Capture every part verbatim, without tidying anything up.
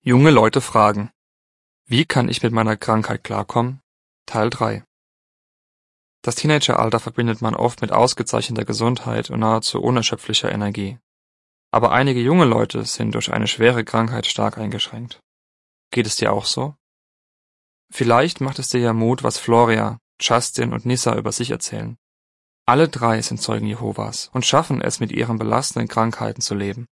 Junge Leute fragen: Wie kann ich mit meiner Krankheit klarkommen? Teil drei. Das Teenageralter verbindet man oft mit ausgezeichneter Gesundheit und nahezu unerschöpflicher Energie. Aber einige junge Leute sind durch eine schwere Krankheit stark eingeschränkt. Geht es dir auch so? Vielleicht macht es dir ja Mut, was Floria, Justin und Nissa über sich erzählen. Alle drei sind Zeugen Jehovas und schaffen es, mit ihren belastenden Krankheiten zu leben.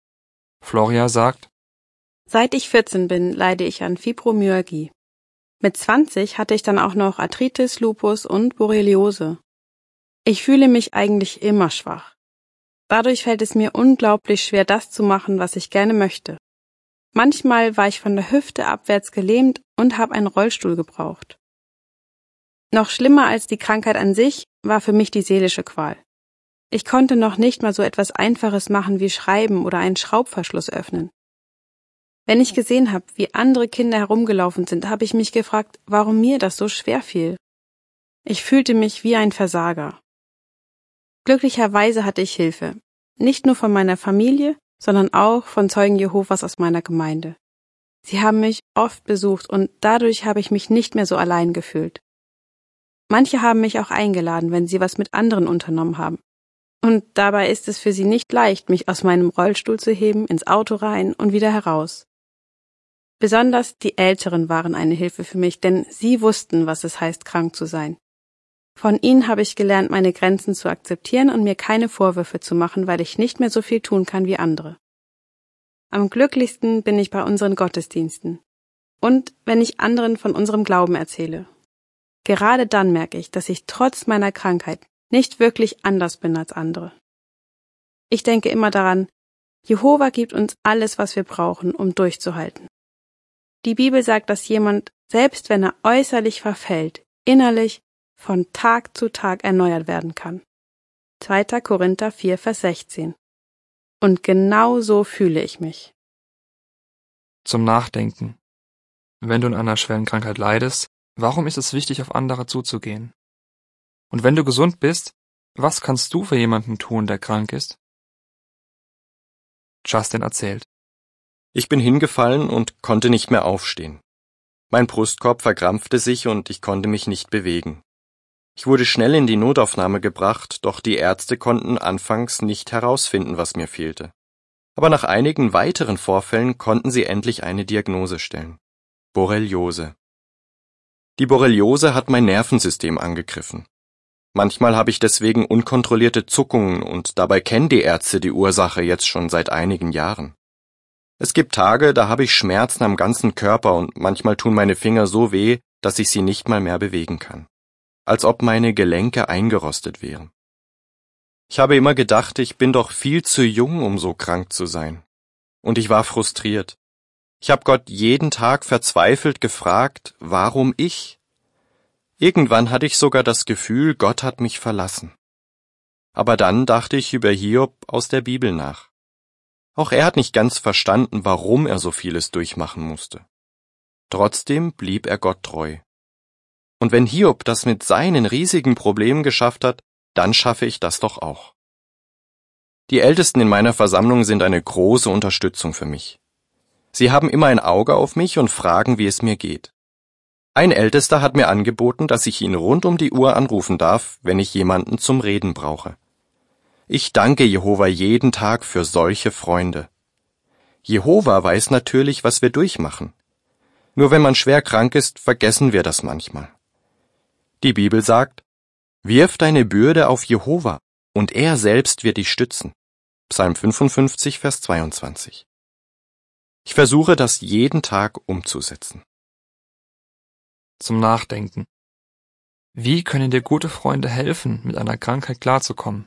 Floria sagt: Seit ich vierzehn bin, leide ich an Fibromyalgie. Mit zwanzig hatte ich dann auch noch Arthritis, Lupus und Borreliose. Ich fühle mich eigentlich immer schwach. Dadurch fällt es mir unglaublich schwer, das zu machen, was ich gerne möchte. Manchmal war ich von der Hüfte abwärts gelähmt und habe einen Rollstuhl gebraucht. Noch schlimmer als die Krankheit an sich war für mich die seelische Qual. Ich konnte noch nicht mal so etwas Einfaches machen wie schreiben oder einen Schraubverschluss öffnen. Wenn ich gesehen habe, wie andere Kinder herumgelaufen sind, habe ich mich gefragt, warum mir das so schwer fiel. Ich fühlte mich wie ein Versager. Glücklicherweise hatte ich Hilfe, nicht nur von meiner Familie, sondern auch von Zeugen Jehovas aus meiner Gemeinde. Sie haben mich oft besucht und dadurch habe ich mich nicht mehr so allein gefühlt. Manche haben mich auch eingeladen, wenn sie was mit anderen unternommen haben. Und dabei ist es für sie nicht leicht, mich aus meinem Rollstuhl zu heben, ins Auto rein und wieder heraus. Besonders die Älteren waren eine Hilfe für mich, denn sie wussten, was es heißt, krank zu sein. Von ihnen habe ich gelernt, meine Grenzen zu akzeptieren und mir keine Vorwürfe zu machen, weil ich nicht mehr so viel tun kann wie andere. Am glücklichsten bin ich bei unseren Gottesdiensten und wenn ich anderen von unserem Glauben erzähle. Gerade dann merke ich, dass ich trotz meiner Krankheit nicht wirklich anders bin als andere. Ich denke immer daran, Jehova gibt uns alles, was wir brauchen, um durchzuhalten. Die Bibel sagt, dass jemand, selbst wenn er äußerlich verfällt, innerlich von Tag zu Tag erneuert werden kann. zweiter Korinther vier, Vers sechzehn. Und genau so fühle ich mich. Zum Nachdenken: Wenn du an einer schweren Krankheit leidest, warum ist es wichtig, auf andere zuzugehen? Und wenn du gesund bist, was kannst du für jemanden tun, der krank ist? Justin erzählt: Ich bin hingefallen und konnte nicht mehr aufstehen. Mein Brustkorb verkrampfte sich und ich konnte mich nicht bewegen. Ich wurde schnell in die Notaufnahme gebracht, doch die Ärzte konnten anfangs nicht herausfinden, was mir fehlte. Aber nach einigen weiteren Vorfällen konnten sie endlich eine Diagnose stellen: Borreliose. Die Borreliose hat mein Nervensystem angegriffen. Manchmal habe ich deswegen unkontrollierte Zuckungen und dabei kennen die Ärzte die Ursache jetzt schon seit einigen Jahren. Es gibt Tage, da habe ich Schmerzen am ganzen Körper und manchmal tun meine Finger so weh, dass ich sie nicht mal mehr bewegen kann. Als ob meine Gelenke eingerostet wären. Ich habe immer gedacht, ich bin doch viel zu jung, um so krank zu sein. Und ich war frustriert. Ich habe Gott jeden Tag verzweifelt gefragt, warum ich? Irgendwann hatte ich sogar das Gefühl, Gott hat mich verlassen. Aber dann dachte ich über Hiob aus der Bibel nach. Auch er hat nicht ganz verstanden, warum er so vieles durchmachen musste. Trotzdem blieb er Gott treu. Und wenn Hiob das mit seinen riesigen Problemen geschafft hat, dann schaffe ich das doch auch. Die Ältesten in meiner Versammlung sind eine große Unterstützung für mich. Sie haben immer ein Auge auf mich und fragen, wie es mir geht. Ein Ältester hat mir angeboten, dass ich ihn rund um die Uhr anrufen darf, wenn ich jemanden zum Reden brauche. Ich danke Jehova jeden Tag für solche Freunde. Jehova weiß natürlich, was wir durchmachen. Nur wenn man schwer krank ist, vergessen wir das manchmal. Die Bibel sagt: Wirf deine Bürde auf Jehova, und er selbst wird dich stützen. Psalm fünfundfünfzig, Vers zweiundzwanzig. Ich versuche, das jeden Tag umzusetzen. Zum Nachdenken: Wie können dir gute Freunde helfen, mit einer Krankheit klarzukommen?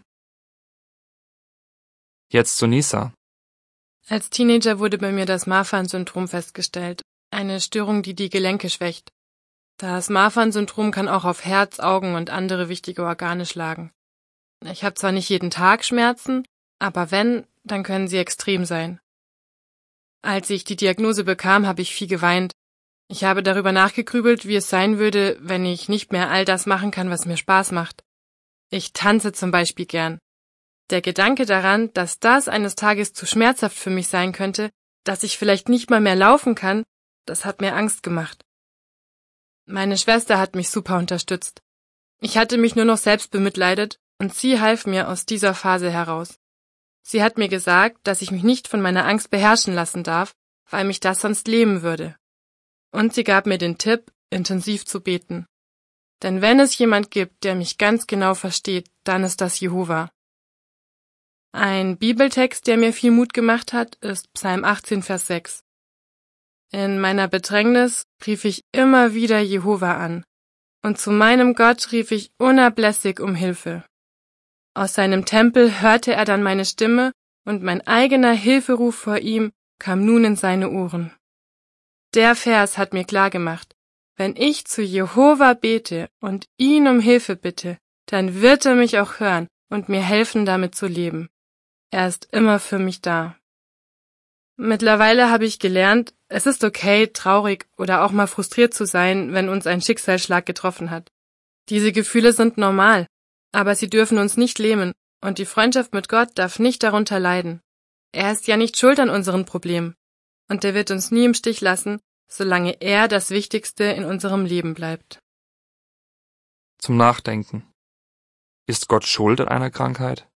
Jetzt zu Nissa. Als Teenager wurde bei mir das Marfan-Syndrom festgestellt, eine Störung, die die Gelenke schwächt. Das Marfan-Syndrom kann auch auf Herz, Augen und andere wichtige Organe schlagen. Ich habe zwar nicht jeden Tag Schmerzen, aber wenn, dann können sie extrem sein. Als ich die Diagnose bekam, habe ich viel geweint. Ich habe darüber nachgegrübelt, wie es sein würde, wenn ich nicht mehr all das machen kann, was mir Spaß macht. Ich tanze zum Beispiel gern. Der Gedanke daran, dass das eines Tages zu schmerzhaft für mich sein könnte, dass ich vielleicht nicht mal mehr laufen kann, das hat mir Angst gemacht. Meine Schwester hat mich super unterstützt. Ich hatte mich nur noch selbst bemitleidet und sie half mir aus dieser Phase heraus. Sie hat mir gesagt, dass ich mich nicht von meiner Angst beherrschen lassen darf, weil mich das sonst lähmen würde. Und sie gab mir den Tipp, intensiv zu beten. Denn wenn es jemand gibt, der mich ganz genau versteht, dann ist das Jehova. Ein Bibeltext, der mir viel Mut gemacht hat, ist Psalm achtzehn, Vers sechs. In meiner Bedrängnis rief ich immer wieder Jehova an, und zu meinem Gott rief ich unablässig um Hilfe. Aus seinem Tempel hörte er dann meine Stimme, und mein eigener Hilferuf vor ihm kam nun in seine Ohren. Der Vers hat mir klargemacht, wenn ich zu Jehova bete und ihn um Hilfe bitte, dann wird er mich auch hören und mir helfen, damit zu leben. Er ist immer für mich da. Mittlerweile habe ich gelernt, es ist okay, traurig oder auch mal frustriert zu sein, wenn uns ein Schicksalsschlag getroffen hat. Diese Gefühle sind normal, aber sie dürfen uns nicht lähmen und die Freundschaft mit Gott darf nicht darunter leiden. Er ist ja nicht schuld an unseren Problemen und er wird uns nie im Stich lassen, solange er das Wichtigste in unserem Leben bleibt. Zum Nachdenken. Ist Gott schuld an einer Krankheit?